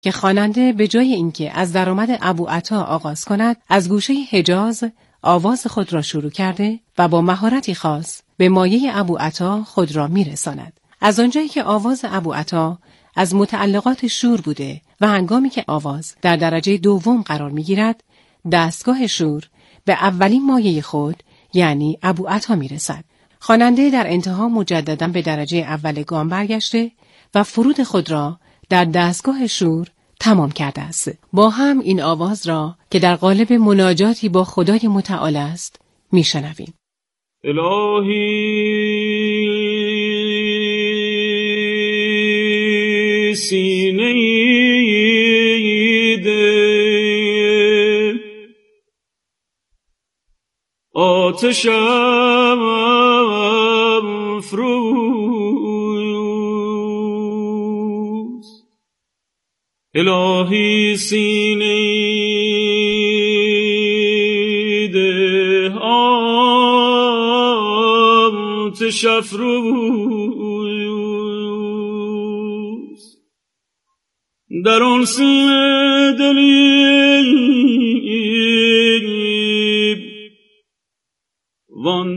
که خواننده به جای اینکه از درآمد ابوعطا آغاز کند، از گوشه حجاز آواز خود را شروع کرده و با مهارتی خاص به مایه ابوعطا خود را میرساند. از آنجایی که آواز ابوعطا از متعلقات شور بوده و هنگامی که آواز در درجه دوم قرار میگیرد، دستگاه شور به اولین مایه خود یعنی ابوعطا میرسد. خواننده در انتها مجددا به درجه اول گام برگشته و فرود خود را در دستگاه شور تمام کرده است. با هم این آواز را که در قالب مناجاتی با خدای متعال است میشنویم. الهی سینه ده آتشم فروز، الهی سینه ده آتش افروز، در آن سینه دلی وان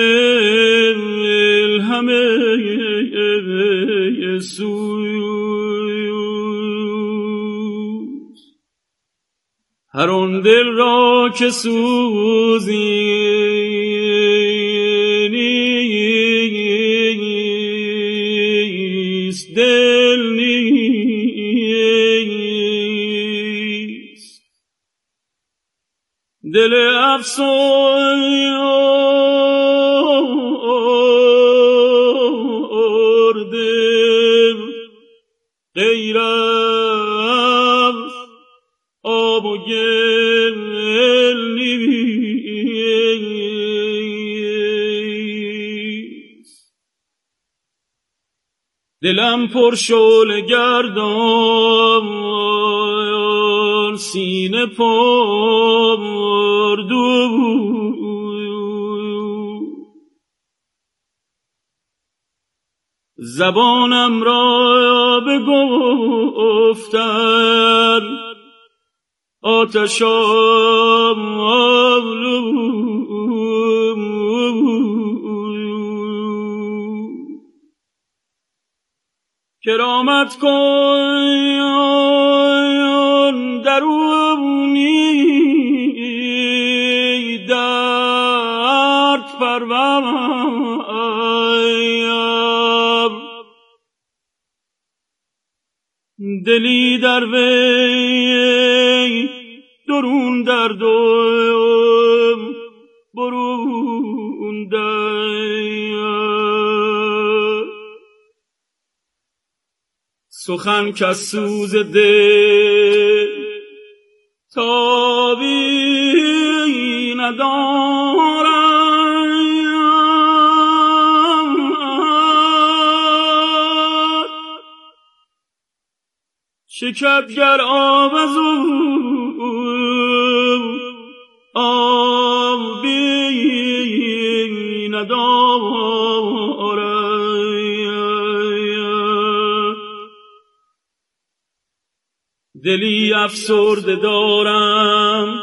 دل همه سوز، هر آن دل را که سوزی نیست، دل نیست، دل افسرده غیر از آب و گل نیست، دلم پر شعله گردان، سینه پر دود، زبانم را بگفتن آتشم کرامت کن درونی درد پرورم، دلی در وی درون درد و برون درد، سخن کز سوز دل تابی ندارد، شکد گر آب از او آبی ندارد، دلی افسرده دارم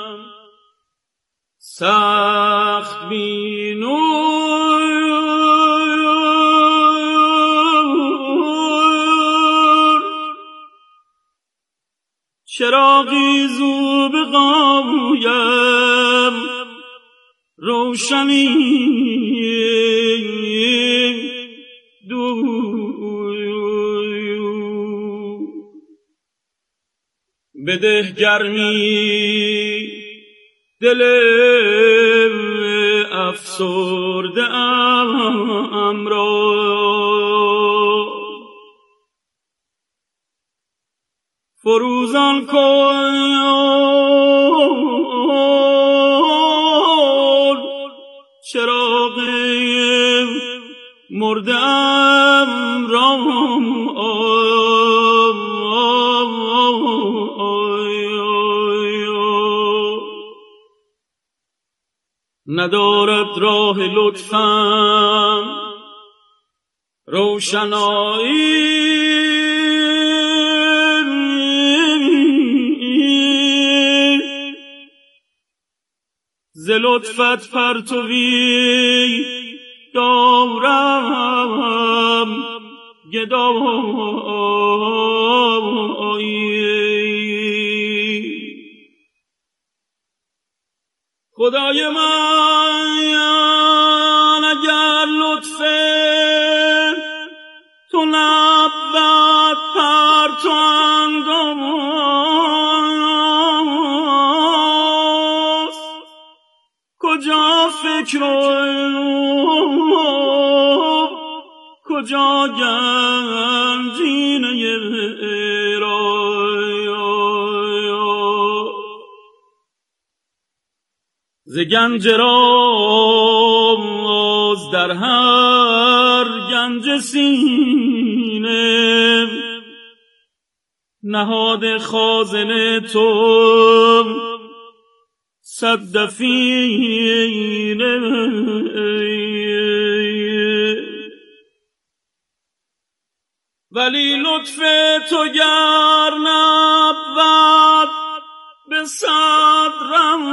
سخت بینور، چراغی زو بقایم روشنی بده گرمی دل افسرده ام را، فروزان کن چراغ مرده ام را، ندارد راه لطفم روشنایی، ز لطفت پرتوی دارم گدایی. خدای من اگر لطف تو نبود پرتوانگاز، کجا فکر کجا گنجینه رای. ز گنج راز در هر گنج سینه، نهاد خازن تو صدفینه. ولی لطف تو گر نبود به صدرم،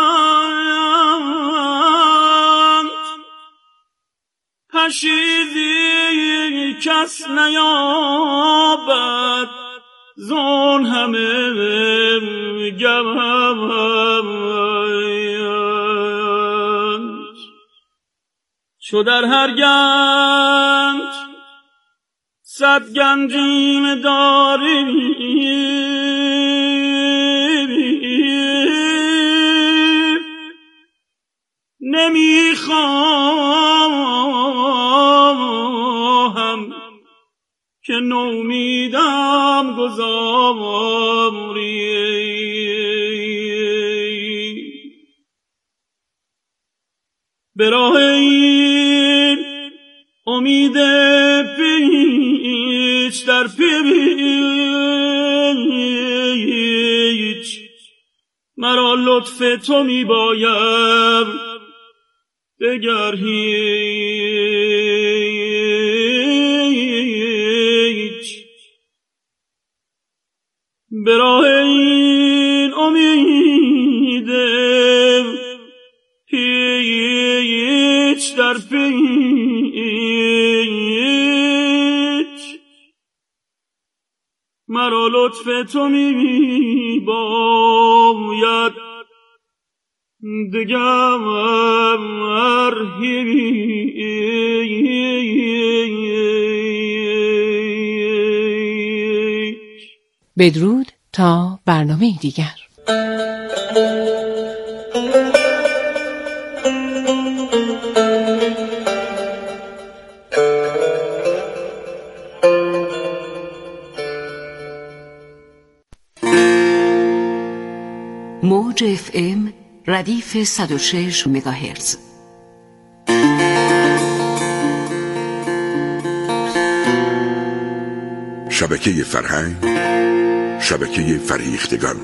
پشیزی کس نیابد زون همه گنج. چو در هر گنج صد گنجینه داری، نمیخواهم که نومیدم گذاری. به راه این امید پیچ در پیچ، مرا لطف تو می باید دگر هیچ. به راه این امید پیچ در پیچ، مرا لطف تو می باید دگر هیچ. بدرود تا برنامه دیگر. موج FM ردیف 106 مگاهرتز. شبکه فرهنگ، شبکه فریختگان.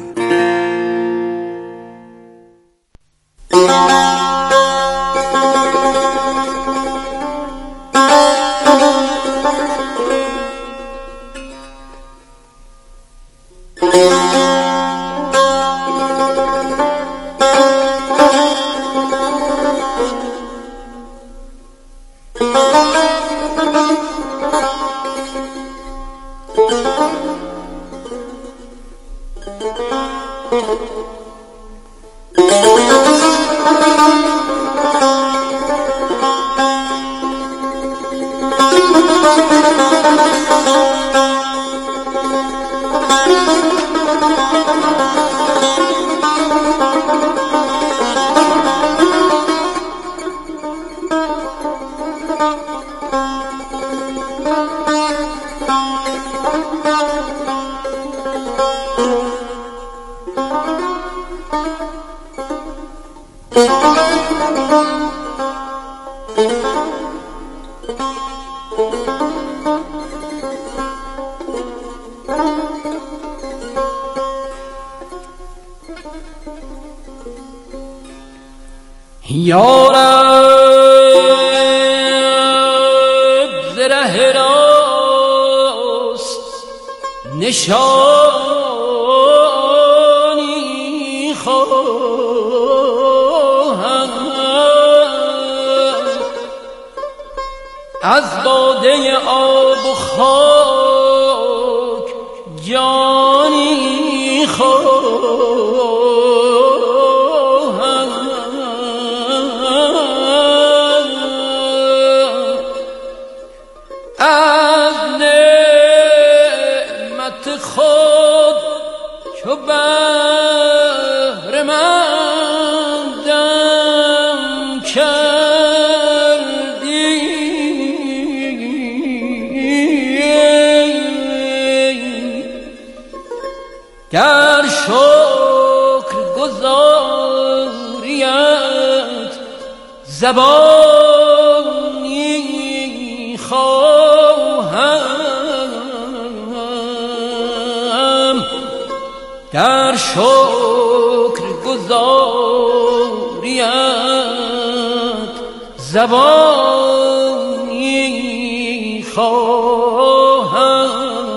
یارب زره راست نشانی خواهم باده آب و خاک جانی خواهم، از نعمت خود چو بهره مندم کردی، گر شکر گزاریت زبانی خواهم، گر شکر گزاریت زبانی خواهم.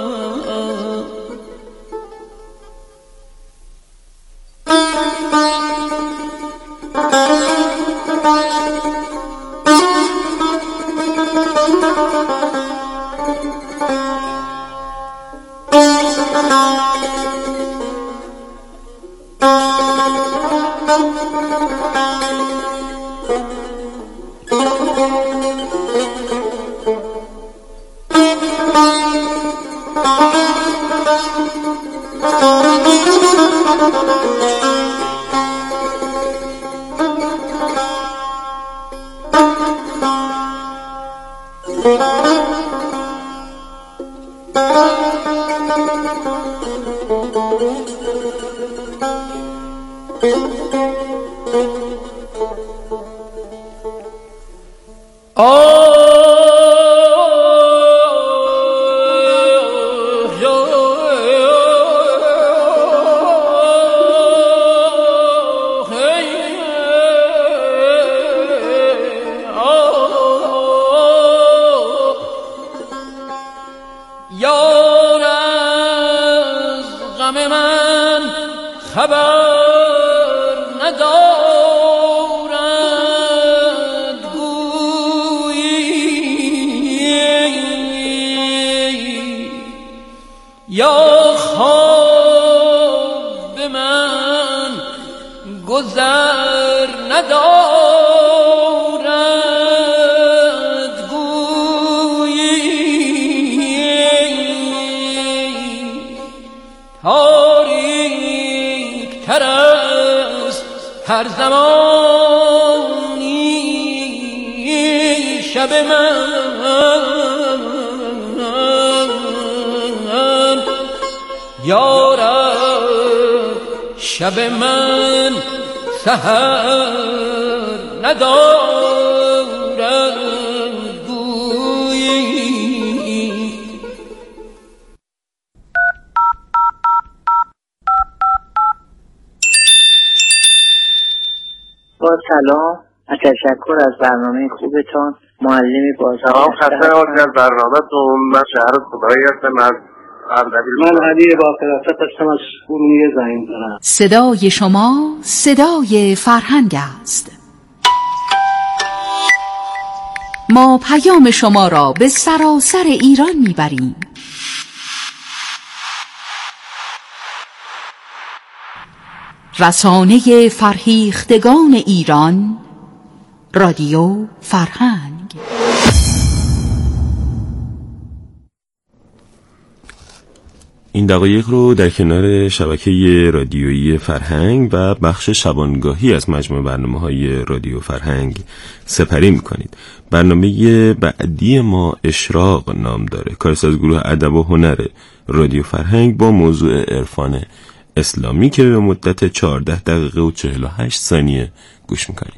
یار از غم من خبر ندارد گویی، یا خواب به من گذر ندارد گویی، تاریک تر است هر زمانی شب من، یارب شب من سحر ندارد گویی. با سلام و تشکر از برنامه خوبتان. معلمی بازار. سلام، خسته نباشید از برنامه‌تون. من شهر خدایی هستم از اردبیل. من علی با فراست هستم از ارومیه زنگ زدم. صدای شما صدای فرهنگ است. ما پیام شما را به سراسر ایران میبریم. رسانه فرهیختگان ایران، رادیو فرهنگ. این دقایق رو در کنار شبکه رادیویی فرهنگ و بخش شبانگاهی از مجموع برنامه‌های رادیو فرهنگ سپری می‌کنید. برنامه بعدی ما اشراق نام داره، کارش از گروه ادب و هنر رادیو فرهنگ با موضوع عرفان اسلامی که به مدت 14 دقیقه و 48 ثانیه گوش می‌کنیم.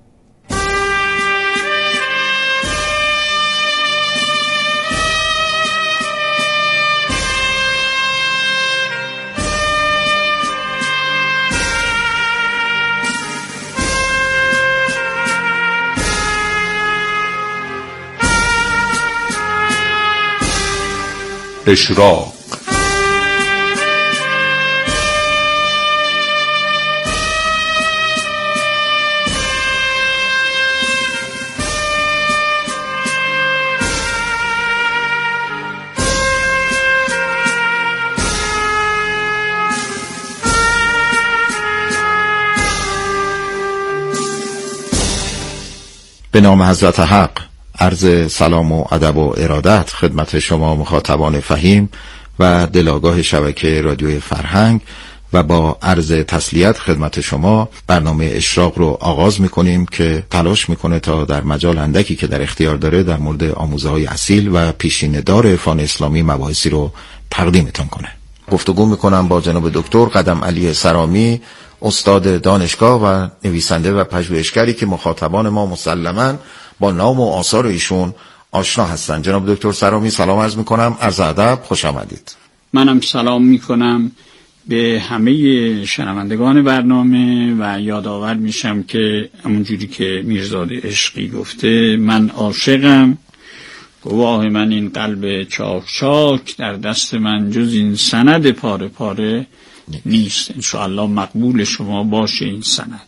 اشراق. به نام حضرت حق عرض سلام و ادب و ارادت خدمت شما مخاطبان فهیم و دلاگاه شبکه رادیوی فرهنگ و با عرض تسلیت خدمت شما برنامه اشراق رو آغاز میکنیم که تلاش میکنه تا در مجال اندکی که در اختیار داره در مورد آموزه‌های اصیل و پیشینه‌دار عرفان اسلامی مباحثی رو تقدیمتون کنه. گفتگو میکنم با جناب دکتر قدم علی سرامی، استاد دانشگاه و نویسنده و پژوهشگری که مخاطبان ما مسلماً با نام و آثار ایشون آشنا هستند. جناب دکتر سرامی سلام عرض میکنم، عرض ادب، خوش آمدید. منم سلام میکنم به همه شنوندگان برنامه و یادآور میشم که همونجوری که میرزاد عشقی گفته من عاشقم، گواه من این قلب چاک چاک، در دست من جز این سند پاره پاره نیست. انشاءالله مقبول شما باشه این سند.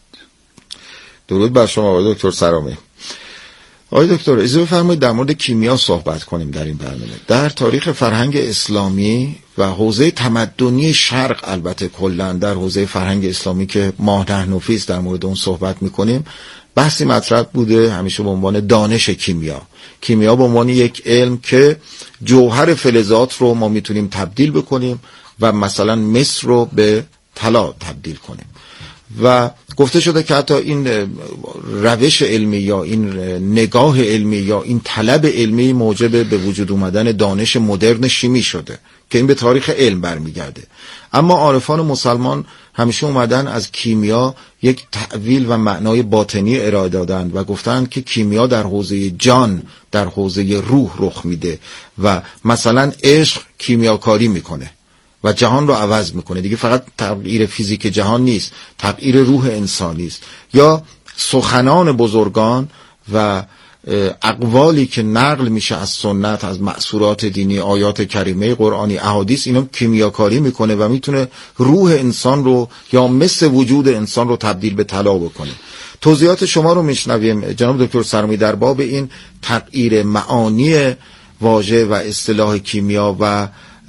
درود بر شما آقای دکتر سرامی. آقای دکتر اجازه بفرمایید در مورد کیمیا صحبت کنیم در این برنامه. در تاریخ فرهنگ اسلامی و حوزه تمدنی شرق، البته کلا در حوزه فرهنگ اسلامی که ماه نحنفی در مورد اون صحبت میکنیم، بحثی مطرح بوده همیشه به عنوان دانش کیمیا. کیمیا به عنوان یک علم که جوهر فلزات رو ما میتونیم تبدیل بکنیم و مثلا مس رو به طلا تبدیل کنیم و گفته شده که حتی این روش علمی یا این نگاه علمی یا این طلب علمی موجب به وجود اومدن دانش مدرن شیمی شده که این به تاریخ علم برمیگرده. اما عارفان مسلمان همیشه اومدن از کیمیا یک تأویل و معنای باطنی ارائه دادن و گفتن که کیمیا در حوزه جان، در حوزه روح رخ میده و مثلا عشق کیمیاکاری میکنه و جهان رو عوض میکنه. دیگه فقط تغییر فیزیک جهان نیست، تغییر روح انسانی است. یا سخنان بزرگان و اقوالی که نقل میشه از سنت، از مأثورات دینی، آیات کریمه قرآنی، احادیث، اینا کیمیاکاری میکنه و میتونه روح انسان رو یا مس وجود انسان رو تبدیل به طلا بکنه. توضیحات شما رو میشنویم جناب دکتر سرامی در باب این تغییر معانی واژه و اصطلاح کیمیا و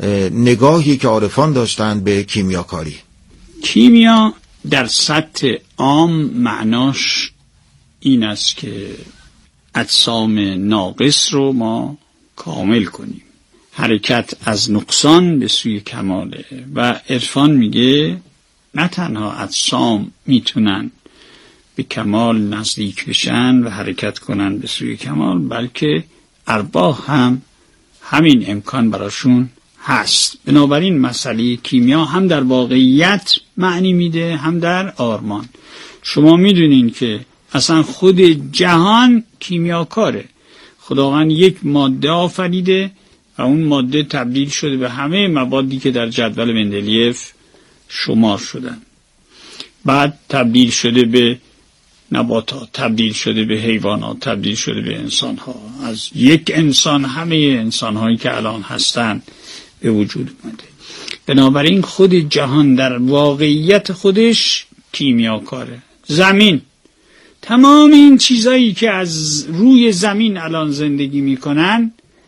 نگاهی که عارفان داشتند به کیمیاکاری. کیمیا در سطح عام معناش این است که اجسام ناقص رو ما کامل کنیم، حرکت از نقصان به سوی کماله. و عرفان میگه نه تنها اجسام میتونن به کمال نزدیک بشن و حرکت کنن به سوی کمال، بلکه ارواح هم همین امکان براشون هست. بنابراین مسئله کیمیا هم در واقعیت معنی میده هم در آرمان. شما میدونین که اصلا خود جهان کیمیاکاره. خداوند یک ماده آفریده و اون ماده تبدیل شده به همه موادی که در جدول مندلیف شمار شدن، بعد تبدیل شده به نباتات، تبدیل شده به حیوانات، تبدیل شده به انسانها. از یک انسان همه انسانهایی که الان هستن به وجود اومده. بنابراین خود جهان در واقعیت خودش کیمیاکاره. زمین، تمام این چیزایی که از روی زمین الان زندگی میکنن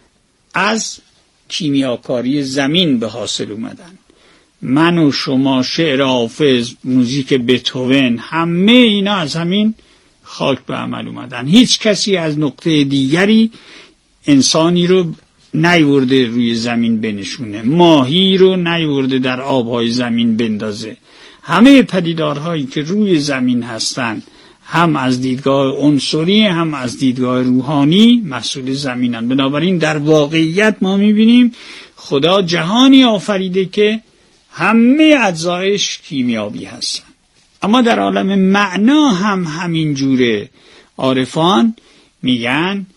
از کیمیاکاری زمین به حاصل اومدن. من و شما، شعر حافظ، موزیک بتهوون، همه اینا از همین خاک به عمل اومدن. هیچ کسی از نقطه دیگری انسانی رو نیورده روی زمین بنشونه، ماهی رو نیورده در آبهای زمین بندازه. همه پدیدارهایی که روی زمین هستن هم از دیدگاه عنصری هم از دیدگاه روحانی محصول زمینن. بنابراین در واقعیت ما میبینیم خدا جهانی آفریده که همه اجزایش کیمیایی هستن. اما در عالم معنا هم همین جوره. عارفان میگن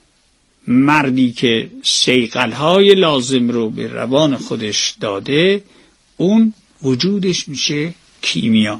مردی که صیقل‌های لازم رو به روان خودش داده، اون وجودش میشه کیمیا.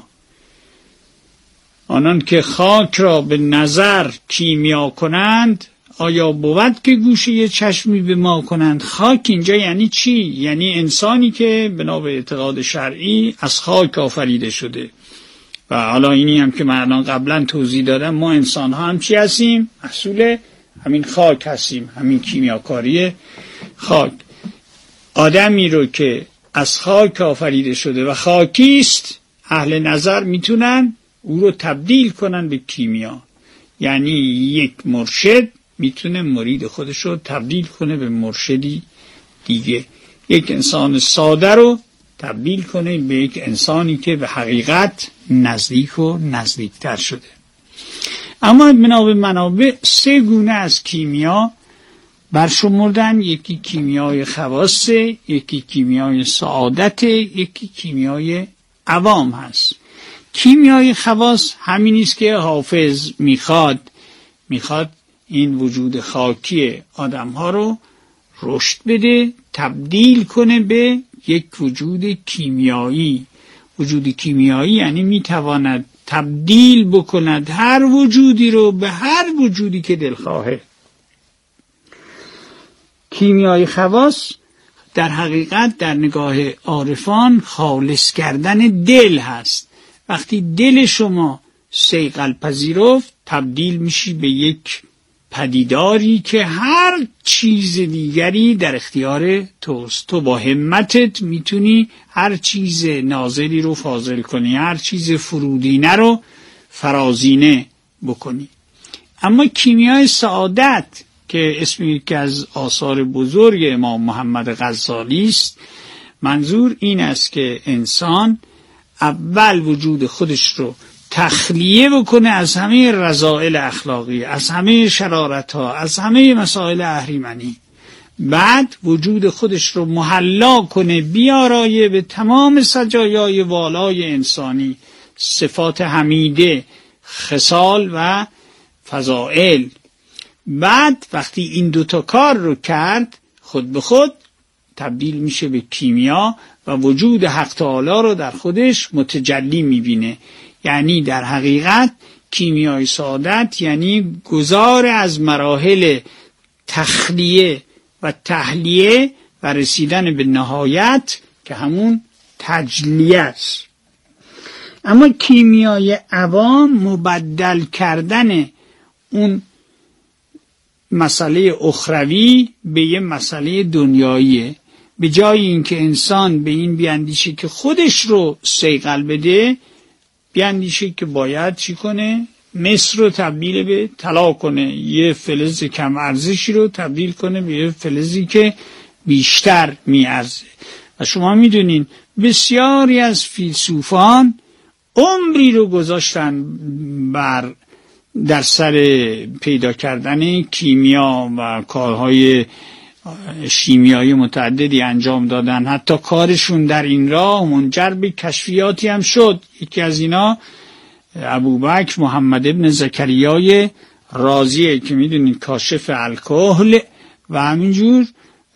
آنان که خاک را به نظر کیمیا کنند، آیا بود که گوشه چشمی به ما کنند؟ خاک اینجا یعنی چی؟ یعنی انسانی که بنا به اعتقاد شرعی از خاک آفریده شده. و حالا اینی هم که من الان قبلا توضیح دادم، ما انسان ها هم چی هستیم؟ محصول همین خاک هستیم، همین کیمیاکاری خاک. آدمی رو که از خاک آفریده شده و خاکیست، اهل نظر میتونن او رو تبدیل کنن به کیمیا. یعنی یک مرشد میتونه مرید خودش رو تبدیل کنه به مرشدی دیگه، یک انسان ساده رو تبدیل کنه به یک انسانی که به حقیقت نزدیک و نزدیکتر شده. اما بنا به منابع 3 گونه از کیمیا برشمردن، یکی کیمیای خواص، یکی کیمیای سعادت، یکی کیمیای عوام هست. کیمیای خواص همین است که حافظ میخواد این وجود خاکی آدم ها رو رشد بده، تبدیل کنه به یک وجود کیمیایی. وجود کیمیایی یعنی میتواند تبدیل بکند هر وجودی رو به هر وجودی که دلخواهه. کیمیای خواص در حقیقت در نگاه عارفان خالص کردن دل هست. وقتی دل شما صیقل پذیرفت، تبدیل میشی به یک پدیداری که هر چیز دیگری در اختیار توست. تو با همتت میتونی هر چیز نازلی رو فاضل کنی، هر چیز فرودینه رو فرازینه بکنی. اما کیمیای سعادت که اسمی که از آثار بزرگ امام محمد غزالی است، منظور این است که انسان اول وجود خودش رو تخلیه بکنه از همه رذائل اخلاقی، از همه شرارت‌ها، از همه مسائل اهریمنی. بعد وجود خودش رو محلا کنه، بیارایه به تمام سجایای والای انسانی، صفات حمیده، خصال و فضائل. بعد وقتی این 2 کار رو کرد، خود به خود تبدیل میشه به کیمیا و وجود حق تعالی رو در خودش متجلی میبینه. یعنی در حقیقت کیمیای سعادت یعنی گذار از مراحل تخلیه و تحلیه و رسیدن به نهایت که همون تجلیه است. اما کیمیای عوام مبدل کردن اون مسئله اخروی به یه مسئله دنیاییه. به جای اینکه انسان به این بیاندیشه که خودش رو صیقل بده، بیاندیشه که باید چی کنه؟ مصر رو تبدیل به طلا کنه، یه فلز کم ارزشی رو تبدیل کنه به یه فلزی که بیشتر میارزه. و شما میدونین بسیاری از فیلسوفان عمری رو گذاشتن در سر پیدا کردن کیمیا و کارهای شیمیایی متعددی انجام دادن. حتی کارشون در این راه منجر به کشفیاتی هم شد. یکی از اینا ابوبکر محمد ابن زکریای رازیه که میدونید کاشف الکحل و همینجور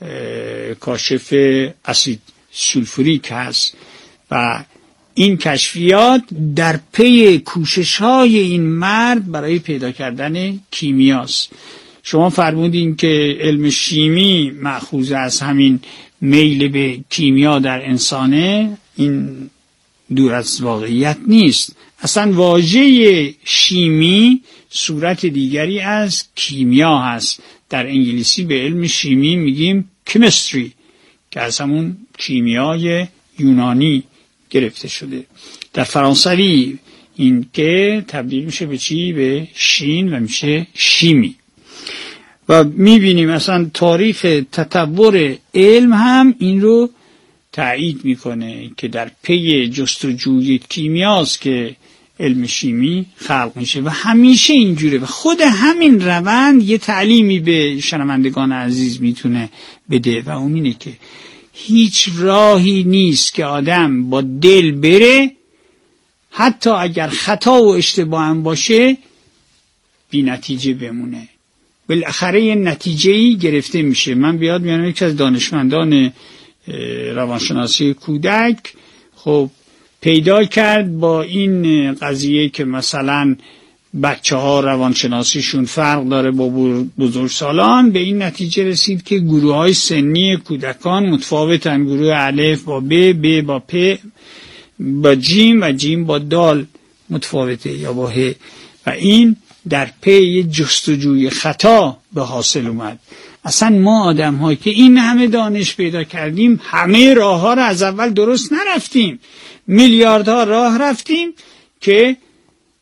کاشف اسید سولفوریک هست. و این کشفیات در پی کوشش‌های این مرد برای پیدا کردن کیمیاست. شما فرمودین که علم شیمی مأخوذ از همین میل به کیمیا در انسانه. این دور از واقعیت نیست. اصلا واژه شیمی صورت دیگری از کیمیا هست. در انگلیسی به علم شیمی میگیم chemistry که از همون کیمیای یونانی گرفته شده. در فرانسوی این که تبدیل میشه به چی؟ به شین و میشه شیمی. و میبینیم اصلا تاریخ تطور علم هم این رو تایید میکنه که در پی جستجوی کیمیاست که علم شیمی خلق میشه و همیشه اینجوره. و خود همین روند یه تعلیمی به شنوندگان عزیز میتونه بده و اون اینه که هیچ راهی نیست که آدم با دل بره، حتی اگر خطا و اشتباه هم باشه، بی نتیجه بمونه. بالاخره یه نتیجه‌ای گرفته میشه. من بیاد میانم یکی از دانشمندان روانشناسی کودک خب پیدا کرد با این قضیه که مثلا بچه‌ها روانشناسیشون فرق داره با بزرگسالان، به این نتیجه رسید که گروه‌های سنی کودکان متفاوتن. گروه الف با ب با پ با جیم و جیم با دال متفاوته یا با ه. و این در پی جستجوی خطا به حاصل اومد. اصلا ما آدم‌هایی که این همه دانش پیدا کردیم، همه راه‌ها رو از اول درست نرفتیم. میلیاردها راه رفتیم که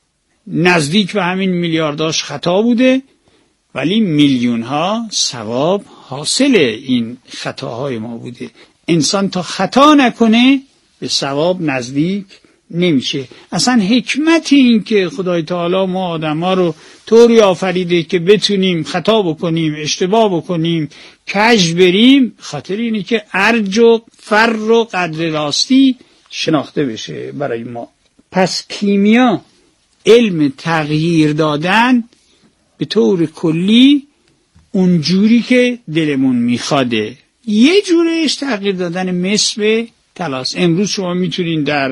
نزدیک به همین میلیارداش خطا بوده، ولی میلیون ها ثواب حاصل این خطاهای ما بوده. انسان تا خطا نکنه به ثواب نزدیک نمیشه. اصلا حکمت این که خدای تعالی ما آدم ها رو طوری آفریده که بتونیم خطا بکنیم، اشتباه بکنیم، کج بریم، خاطر اینه که ارج و فر و قدر راستی شناخته بشه برای ما. پس کیمیا، علم تغییر دادن به طور کلی اونجوری که دلمون میخواده. یه جورش تغییر دادن مثل طلاست. امروز شما میتونین در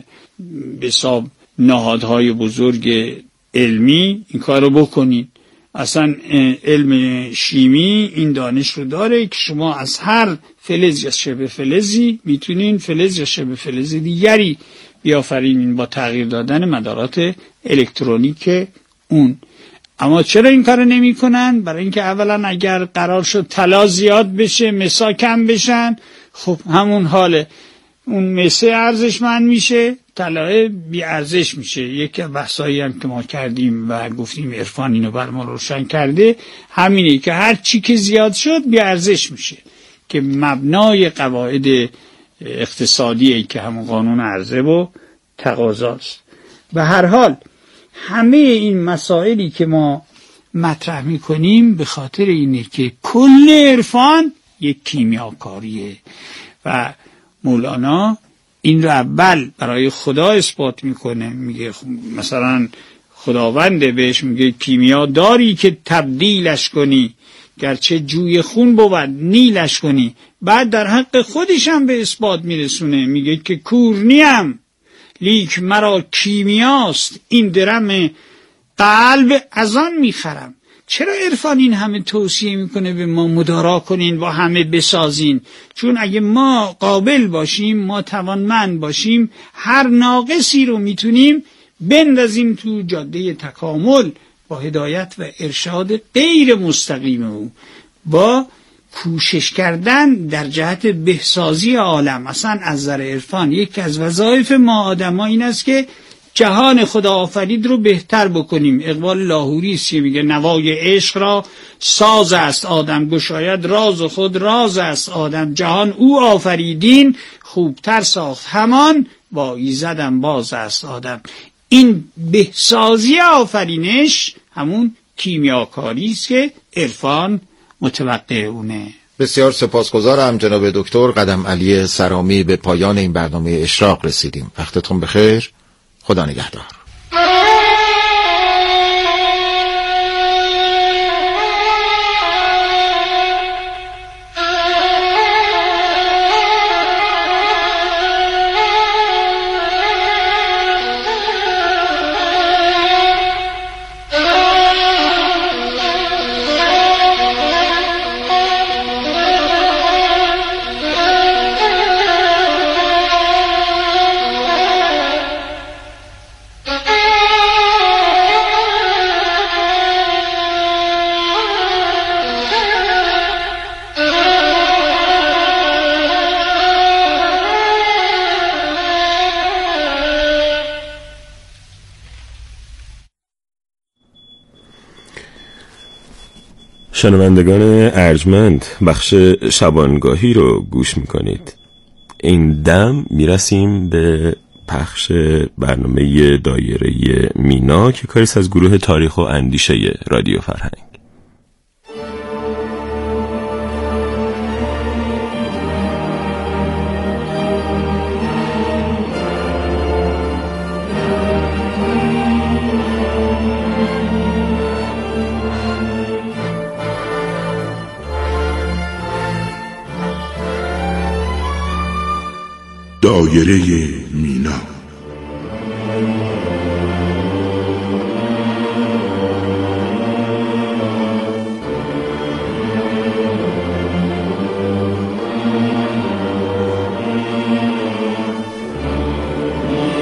حساب نهادهای بزرگ علمی این کار رو بکنین. اصلا علم شیمی این دانش رو داره که شما از هر فلز یا شبه فلزی میتونین فلز یا شبه فلز دیگری بیافرینین با تغییر دادن مدارات الکترونیک اون. اما چرا این کار نمی کنن؟ برای اینکه اولا اگر قرار شد طلا زیاد بشه مسا کم بشن، خب همون حاله، اون مسه ارزشمند میشه، طلا بی ارزش میشه. یکی از بحثایی هم که ما کردیم و گفتیم عرفان اینو بر ما روشن کرده همینه که هر چی که زیاد شد بی ارزش میشه، که مبنای قواعد اقتصادیه که همون قانون عرضه و تقاضاست. به هر حال همه این مسائلی که ما مطرح میکنیم به خاطر اینه که کل عرفان یک کیمیاکاریه و مولانا این رو اول برای خدا اثبات میکنه. میگه مثلا خداوند بهش میگه کیمیا داری که تبدیلش کنی، گرچه جوی خون بود نیلش کنی. بعد در حق خودش هم به اثبات میرسونه، میگه که کور نیم لیک مرا کیمیاست، این درم قلب از آن میخرم. چرا عرفان این همه توصیه میکنه به ما مدارا کنین و همه بسازین؟ چون اگه ما قابل باشیم، ما توانمند باشیم، هر ناقصی رو میتونیم بندازیم تو جاده تکامل با هدایت و ارشاد غیر مستقیم او، با کوشش کردن در جهت بهسازی عالم. مثلا از نظر عرفان یکی از وظایف ما آدما این است که جهان خدا آفرید رو بهتر بکنیم. اقبال لاهوری است که میگه نوای عشق را ساز است آدم، گشاید راز خود راز است آدم، جهان او آفریدین خوبتر ساخت همان، با ایزدم باز است آدم. این بهسازی آفرینش همون کیمیاکاری است که عرفان متوقع اونه. بسیار سپاسگزارم جناب دکتر قدم علی سرامی. به پایان این برنامه اشراق رسیدیم. وقتتون بخیر. خدا نگهدار. شنوندگان ارجمند، بخش شبانگاهی رو گوش میکنید. این دم میرسیم به پخش برنامه دایره مینا که کاریست از گروه تاریخ و اندیشه رادیو فرهنگ. دایره